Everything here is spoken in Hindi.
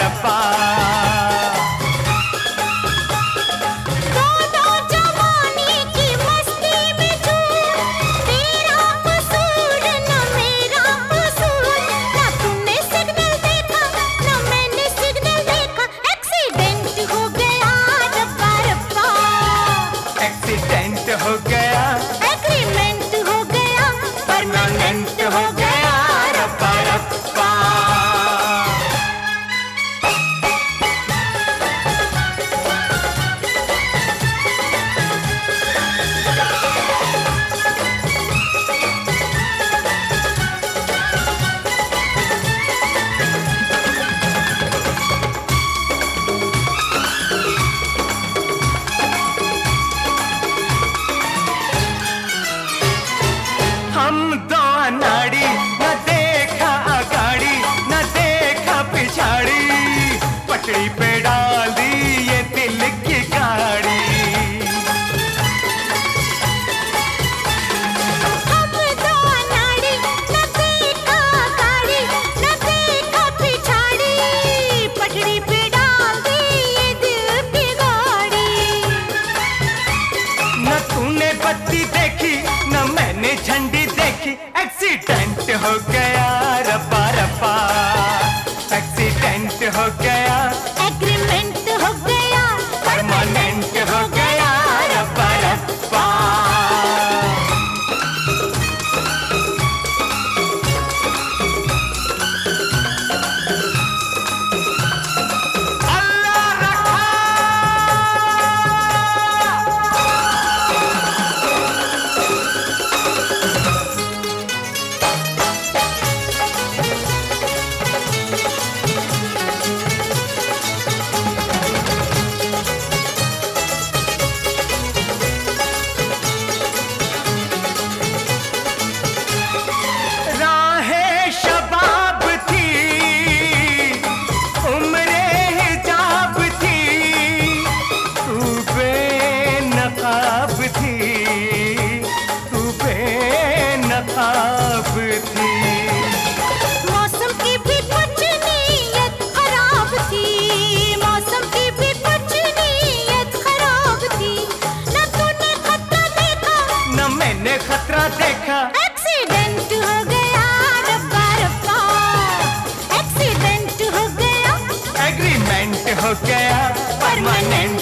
रब्बा। हो गया, एग्रीमेंट हो गया, परमानेंट हो गया रब्बा रब्बा। हम दो अनाड़ी, न देखा अगाड़ी न देखा पिछाड़ी, पटड़ी पे डाल दी ये दिल की गाड़ी। हम दो अनाड़ी, न देखा अगाड़ी न देखा पिछाड़ी, पटड़ी पे डाल दी ये दिल की गाड़ी। न तूने बत्ती देखी न मैंने झंडी देखी, एक्सीडेंट हो गया रब्बा रब्बा, एक्सीडेंट हो गया, एग्रीमेंट हो गया, परमानेंट हो गया रब्बा रब्बा। मौसम की भी कुछ नीयत खराब थी, मौसम की भी कुछ नीयत खराब थी। न तूने खतरा देखा न मैंने खतरा देखा, एक्सीडेंट हो गया रब्बा रब्बा, एक्सीडेंट हो गया, एग्रीमेंट हो गया, परमानेंट